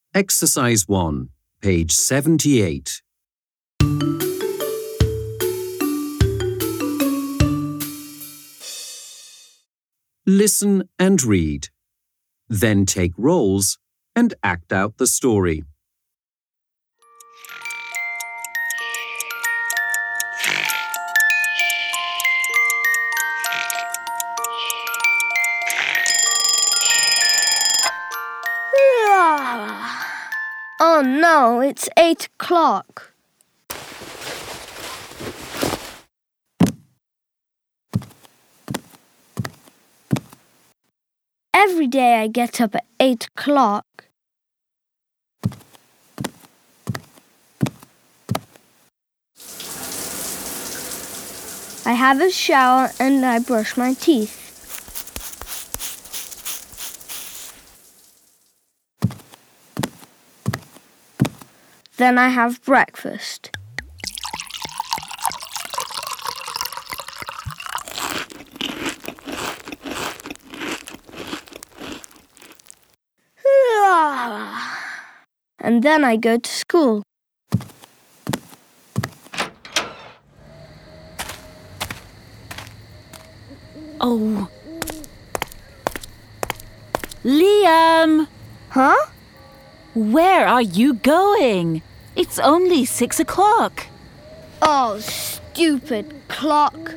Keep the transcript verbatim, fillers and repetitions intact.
Exercise one, page seventy-eight. Listen and read. Then take roles and act out the story. Oh no, it's eight o'clock. Every day I get up at eight o'clock. I have a shower and I brush my teeth. Then I have breakfast. And then I go to school. Oh. Liam! Huh? Where are you going? It's only six o'clock. Oh, stupid clock.